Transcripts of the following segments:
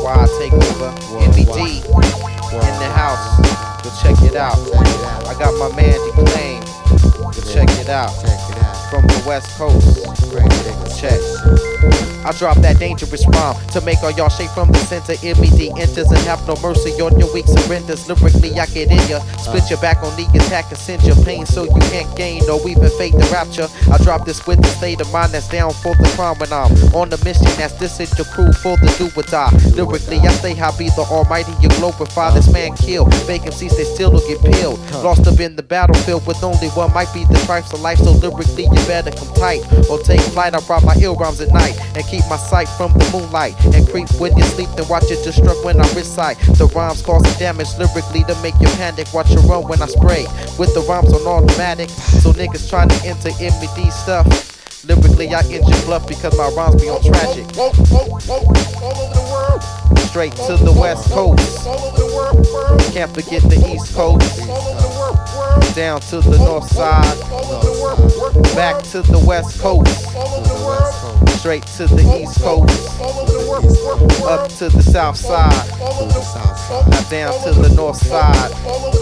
Worldwide takeover. MED in the house. Go check it out. I got my man Declaim. Go check it out. From the West Coast. Check. I drop that dangerous rhyme to make all y'all shake from the center. MED enters and have no mercy on your weak surrenders. Lyrically, I get in ya, split your back on the attack and send your pain so you can't gain or even fake the rapture. I drop this with the state of mind that's down for the crime when I'm on the mission. That's this is your crew for the do or die. Lyrically, I stay high, be the almighty, you glorify. This man kill, fake MCs, they still don't get peeled. Lost up in the battlefield with only one might be the stripes of life. So lyrically, you better come tight or take flight. I rob my ill rhymes at night and keep my sight from the moonlight and creep when you sleep, then watch it destruct when I recite. The rhymes causing damage lyrically to make you panic. Watch you run when I spray with the rhymes on automatic. So niggas trying to enter MED stuff. Lyrically I end your bluff because my rhymes be on tragic. Straight to the West Coast. Can't forget the East Coast. Down to the North Side. Back to the West Coast. Straight to the East Coast, up to the South Side, now down to the North Side.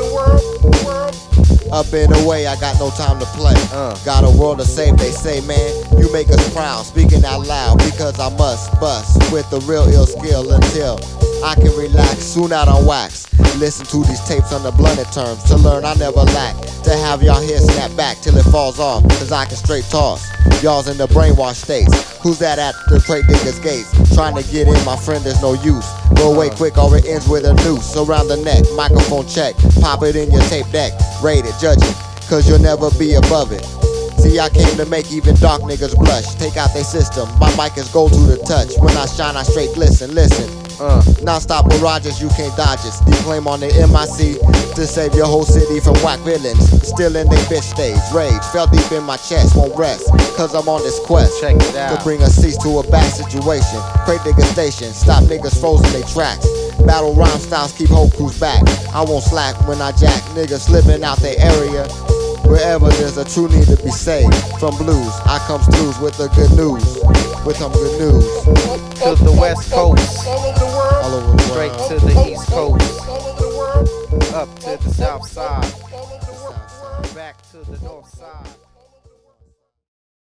Up and away, I got no time to play. Got a world to save, they say, man. You make us proud, speaking out loud, because I must bust with the real ill skill until I can relax, soon out on wax. Listen to these tapes on the blunted terms to learn I never lack. To have y'all here snap back till it falls off, cause I can straight toss y'all's in the brainwash states. Who's that at the crate digger's gates? Trying to get in, my friend, there's no use. Go away quick or it ends with a noose around the neck. Microphone check, pop it in your tape deck. Rate it, judge it, cause you'll never be above it. See, I came to make even dark niggas blush. Take out their system, my mic is gold to the touch. When I shine, I straight glisten, listen. Non-stop mirages, you can't dodge it. Declaim on the MIC to save your whole city from whack villains. Still in they bitch stage, rage fell deep in my chest, won't rest, cause I'm on this quest. Check it out. To bring a cease to a bad situation. Crate digger station, stop niggas frozen they tracks. Battle rhyme styles keep whole crews back. I won't slack when I jack niggas slipping out their area. Wherever there's a true need to be saved from blues, I comes through with the good news, with some good news. To the West Coast, all over the straight world. to the East Coast, up to the South Side, back to the North Side.